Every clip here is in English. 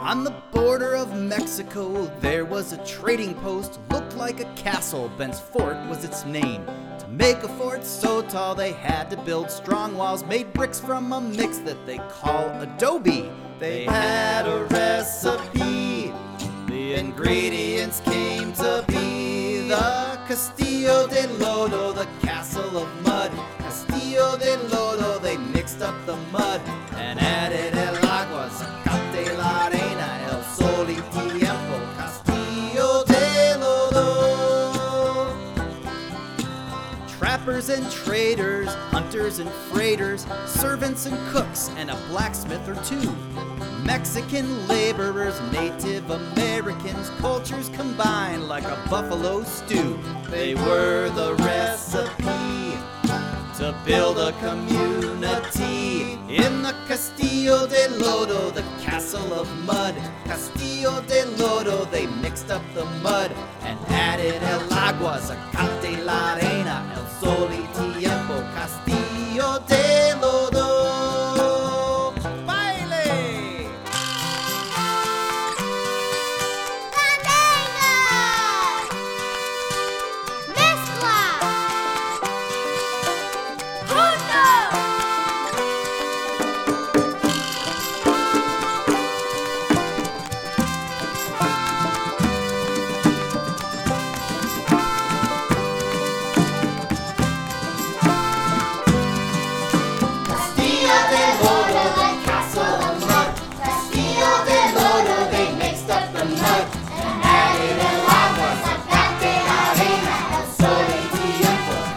On the border of Mexico, there was a trading post, looked like a castle. Ben's Fort was its name. To make a fort so tall, they had to build strong walls, made bricks from a mix that they call adobe. They had a recipe. The ingredients came to be the Castillo de Lodo, the castle of mud. Castillo de Lodo, they mixed up the mud and added el agua, zacate, la arena, el sol y tiempo. Castillo de Lodo. Trappers and traders, hunters and freighters, servants and cooks, and a blacksmith or two. Mexican laborers, Native Americans, cultures combined like a buffalo stew. They were the recipe to build a community in the Castillo de Lodo, the castle of mud. Castillo de Lodo, they mixed up the mud and added el agua, zacate, la arena, el sol y tiempo. Castillo de Lodo.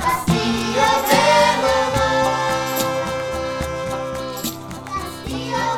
Castillo